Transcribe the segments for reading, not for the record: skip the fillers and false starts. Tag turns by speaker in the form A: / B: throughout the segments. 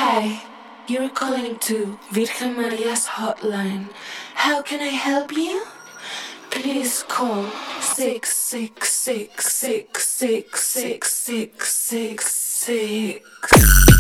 A: Hi, you're calling to Virgen Maria's hotline. How can I help you? Please call 666666666.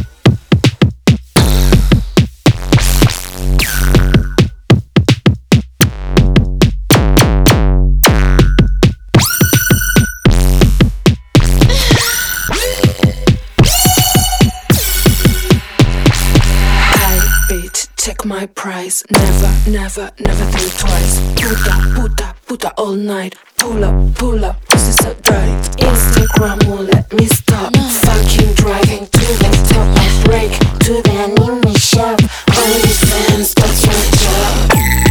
A: Check my price, never think twice. Puta all night. Pull up, pussy so tight. Instagram won't let me stop. Fucking driving to the top. I break to the anime shop. OnlyFans, that's my job.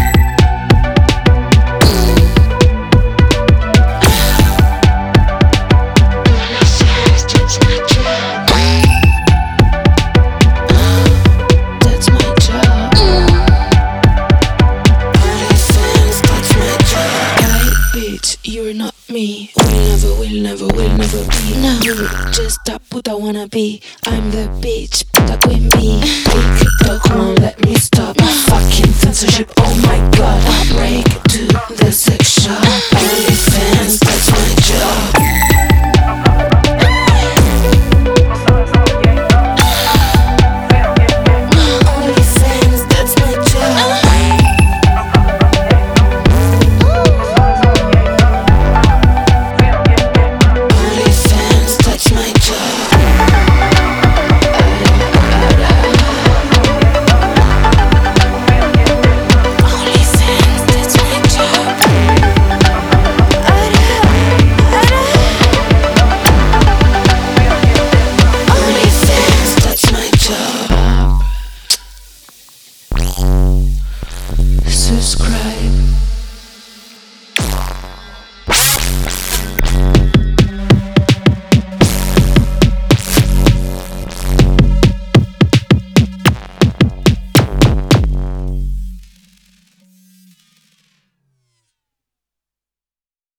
A: You're not me. Will never be. No, just a puta wanna be. I'm the bitch, puta queen bee. TikTok won't let me stop. Fucking censorship, oh my god. Break to the sex shop. OnlyFans, that's my job. Subscribe.